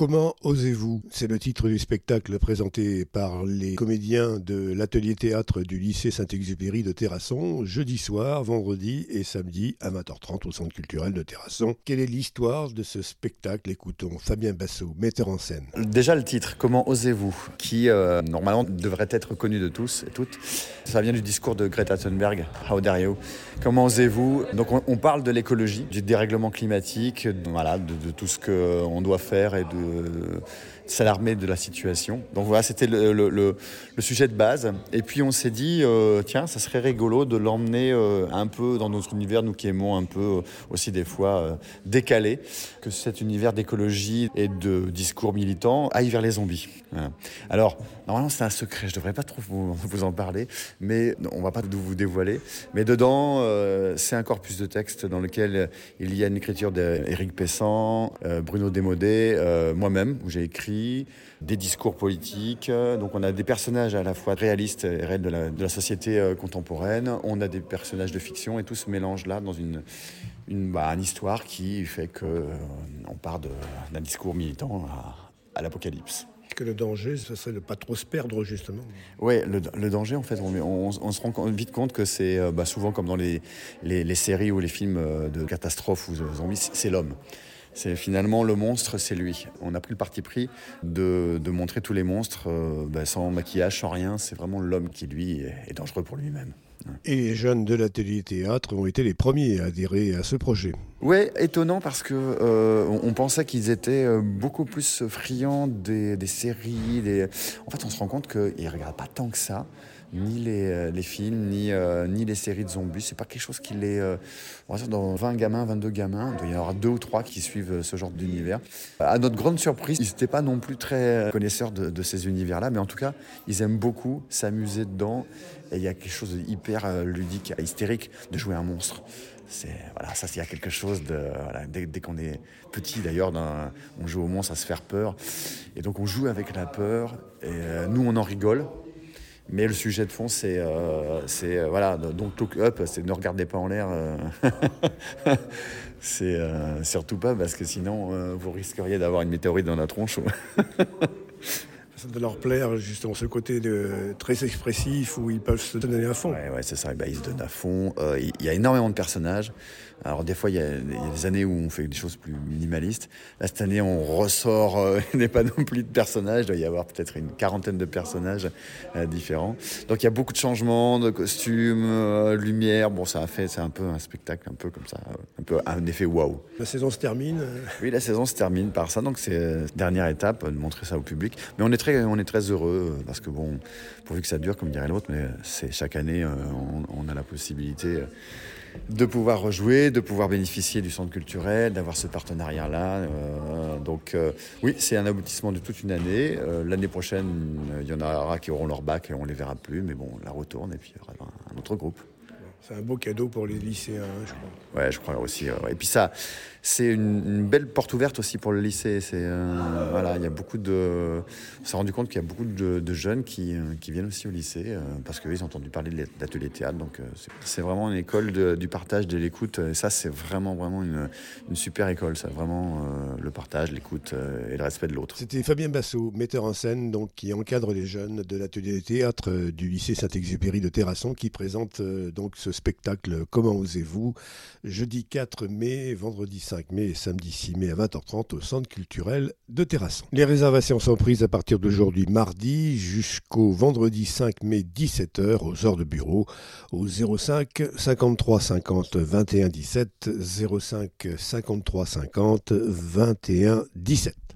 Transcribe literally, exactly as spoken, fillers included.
Comment osez-vous ? C'est le titre du spectacle présenté par les comédiens de l'atelier théâtre du lycée Saint-Exupéry de Terrasson, jeudi soir, vendredi et samedi à vingt heures trente au Centre culturel de Terrasson. Quelle est l'histoire de ce spectacle ? Écoutons Fabien Bassot, metteur en scène. Déjà le titre, Comment osez-vous ? Qui euh, normalement devrait être connu de tous et toutes. Ça vient du discours de Greta Thunberg, How dare you ? Comment osez-vous ? Donc on, on parle de l'écologie, du dérèglement climatique, de, voilà, de, de tout ce qu'on doit faire et de s'alarmer de la situation. Donc voilà, c'était le, le, le, le sujet de base. Et puis on s'est dit, euh, tiens, ça serait rigolo de l'emmener euh, un peu dans notre univers, nous qui aimons un peu euh, aussi des fois euh, décaler, que cet univers d'écologie et de discours militants aille vers les zombies. Voilà. Alors, normalement c'est un secret, je ne devrais pas trop vous, vous en parler, mais on ne va pas vous dévoiler. Mais dedans, euh, c'est un corpus de texte dans lequel il y a une écriture d'Éric Pessan, euh, Bruno Desmodés, euh, moi-même, où j'ai écrit des discours politiques. Donc on a des personnages à la fois réalistes et réels de la, de la société euh, contemporaine. On a des personnages de fiction et tout se mélange là dans une, une, bah, une histoire qui fait qu'on euh, part de, d'un discours militant à, à l'apocalypse. Que le danger, ce serait de ne pas trop se perdre, justement. Oui, le, le danger, en fait, on, on, on se rend vite compte que c'est bah, souvent comme dans les, les, les séries ou les films de catastrophes ou de zombies, c'est l'homme. C'est finalement le monstre, c'est lui. On a pris le parti pris de, de montrer tous les monstres euh, bah, sans maquillage, sans rien. C'est vraiment l'homme qui, lui, est, est dangereux pour lui-même. Et les jeunes de l'atelier théâtre ont été les premiers à adhérer à ce projet. Oui, étonnant parce que euh, on, on pensait qu'ils étaient beaucoup plus friands des, des séries. Des... En fait, on se rend compte qu'ils ne regardent pas tant que ça, ni les, les films, ni, euh, ni les séries de zombies. C'est pas quelque chose qui les... Euh, on va dire dans vingt gamins, vingt-deux gamins, il y en aura deux ou trois qui suivent ce genre d'univers. À notre grande surprise, ils n'étaient pas non plus très connaisseurs de, de ces univers-là, mais en tout cas, ils aiment beaucoup s'amuser dedans. Et il y a quelque chose de hyper ludique, hystérique de jouer un monstre. C'est, voilà, ça, il y a quelque chose de... Voilà, dès, dès qu'on est petit, d'ailleurs, dans, on joue au monstre à se faire peur. Et donc, on joue avec la peur. Et euh, nous, on en rigole. Mais le sujet de fond, c'est... Euh, c'est euh, voilà, donc, look up, c'est ne regardez pas en l'air. Euh, c'est euh, surtout pas, parce que sinon, euh, vous risqueriez d'avoir une météorite dans la tronche. Ça doit leur plaire, justement, ce côté de, très expressif où ils peuvent se donner à fond. Ouais, ouais, c'est ça. Bah, ils se donnent à fond. Euh, il y a énormément de personnages. Alors, des fois, il y, a, il y a des années où on fait des choses plus minimalistes. Là, cette année, on ressort, euh, il n'y a pas non plus de personnages. Il doit y avoir peut-être une quarantaine de personnages euh, différents. Donc, il y a beaucoup de changements, de costumes, euh, lumière. Bon, ça a fait, c'est un peu un spectacle, un peu comme ça, un peu un effet waouh. La saison se termine. Oui, la saison se termine par ça. Donc, c'est la dernière étape de montrer ça au public. Mais on est très, on est très heureux parce que bon, pourvu que ça dure, comme dirait l'autre, mais c'est chaque année, euh, on, on a la possibilité de pouvoir rejouer, de pouvoir bénéficier du centre culturel, d'avoir ce partenariat-là. Euh, donc euh, oui, c'est un aboutissement de toute une année. Euh, l'année prochaine, il y en aura qui auront leur bac et on les verra plus, mais bon, on la retourne et puis il y aura un autre groupe. C'est un beau cadeau pour les lycéens, je crois. Ouais, je crois aussi. Ouais. Et puis ça, c'est une, une belle porte ouverte aussi pour le lycée. C'est euh, voilà, il y a beaucoup de. On s'est rendu compte qu'il y a beaucoup de, de jeunes qui, qui viennent aussi au lycée euh, parce qu'ils ont entendu parler de l'atelier théâtre. Donc euh, c'est, c'est vraiment une école de, du partage, de l'écoute. Et ça, c'est vraiment vraiment une, une super école. Ça, vraiment euh, le partage, l'écoute euh, et le respect de l'autre. C'était Fabien Bassot, metteur en scène, donc qui encadre les jeunes de l'atelier théâtre du lycée Saint-Exupéry de Terrasson, qui présente euh, donc ce spectacle Comment osez-vous, jeudi quatre mai, vendredi cinq mai et samedi six mai à vingt heures trente au Centre culturel de Terrasson. Les réservations sont prises à partir d'aujourd'hui mardi jusqu'au vendredi cinq mai dix-sept heures aux heures de bureau au zéro cinq cinquante-trois cinquante vingt et un dix-sept zéro cinq cinquante-trois cinquante vingt et un dix-sept.